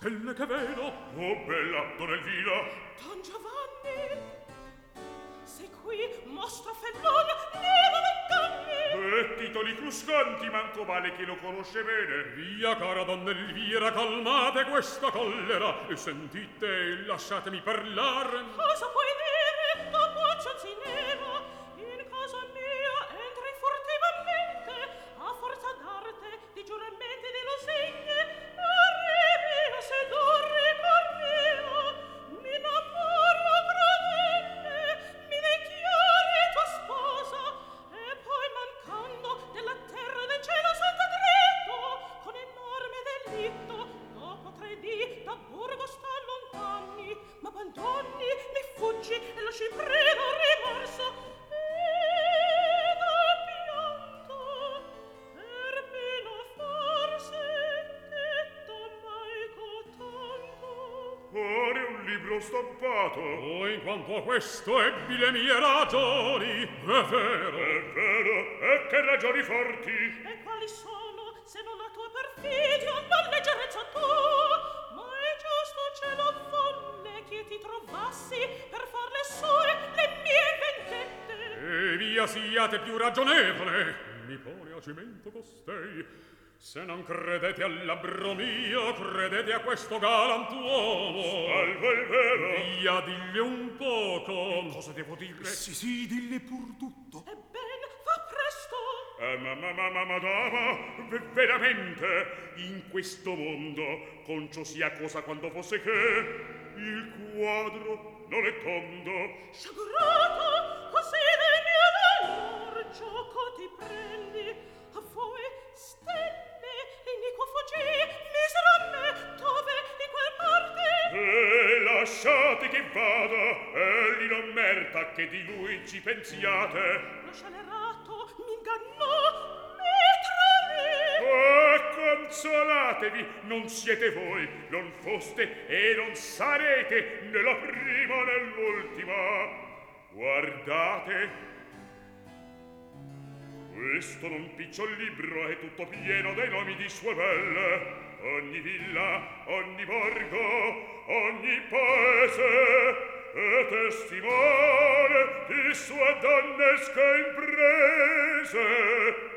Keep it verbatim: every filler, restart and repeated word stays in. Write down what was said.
stelle che vedo. Oh, bella Don Elvira! Don Giovanni, sei qui, mostro fellon, nero vent'anni. E titoli cruscanti, manco vale chi lo conosce bene. Via, cara Donna Elvira, calmate questa collera e sentite e lasciatemi parlare. Cosa puoi dire, dopo così nero? In casa mia entri furtivamente, a forza d'arte, di giuramenti e di lusingne, arrivi se dormi cor mio, mi innamoro crudele, mi dichiari tua sposa, e poi mancando della terra e del cielo santo dritto, con enorme delitto, dopo tre dì da Burgo sta lontani, ma abbandoni, mi fuggi e lasci preda rimorso, ed a pianto, termino forse che t'ammaico tanto. Ora è un libro stampato. Oh, in quanto a questo ebbi le mie ragioni, è vero. È vero, e che ragioni forti. E quali sono, se non la tua perfidia, la leggerezza tua? Ma è giusto cielo volle che ti trovassi per far le sue, le mie vendette. E via siate più ragionevole. Mi pone a cimento costei. Se non credete al labbro mio, credete a questo galantuomo. Salvo il vero. Via, digli un poco. Cosa devo dirle? Sì, sì, dille pur tutto. Ebben, fa presto. Eh, ma, ma, ma, ma, madama, v- veramente, in questo mondo, concio sia cosa quando fosse che il quadro non è tondo. Sciagurato, così del mio valor gioco ti prendi. A voi, stelle, l'iniquo fuggì, misero a me, dove, in quel parte? E lasciate che vada, egli non merta che di lui ci pensiate. Lo scelerato m'ingannò, mi travì. Oh, consolatevi, non siete voi, non foste e non sarete né la prima né l'ultima. Guardate, questo non picciol libro è tutto pieno dei nomi di sue belle. Ogni villa, ogni borgo, ogni paese è testimone di sue donnesche imprese.